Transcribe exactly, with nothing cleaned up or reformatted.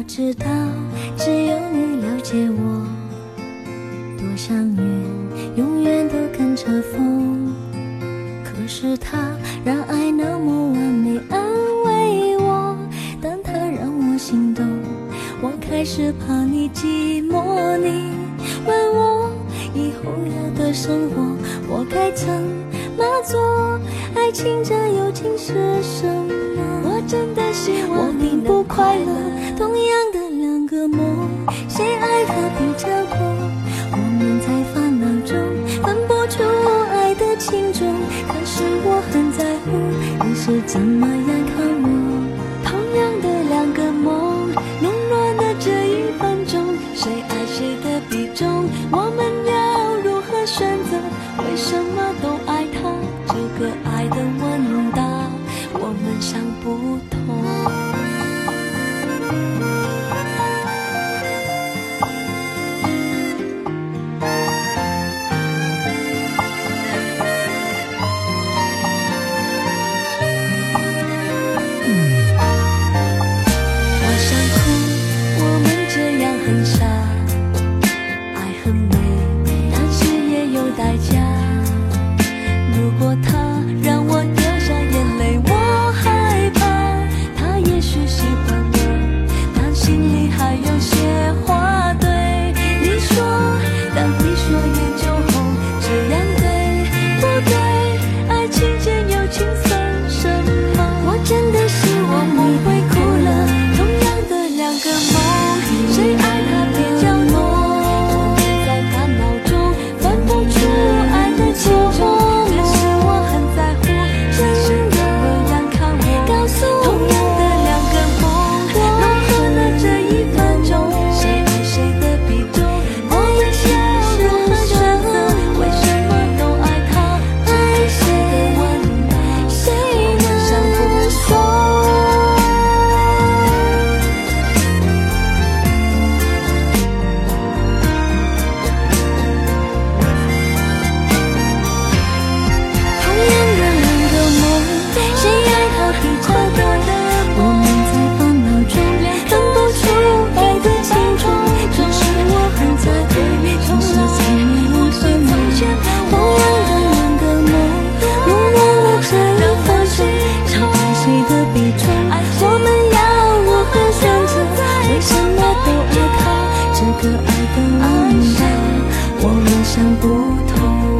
知道只有你了解我，多想远永远都跟着风，可是他让爱那么完美安慰我，但他让我心动，我开始怕你寂寞。你问我以后要的生活我该怎么做，爱情这友情是什么，我真的希望我并不快乐，同样的两个梦，谁爱何必这过，我们在烦恼中分不出爱的轻重，可是我很在乎你是怎么样看我，同样的两个梦，浓乱的这一分钟，谁爱谁的比重，我们要如何选择，为什么都爱他，这个爱的问答我们想不通。这个爱的问答我们想不通。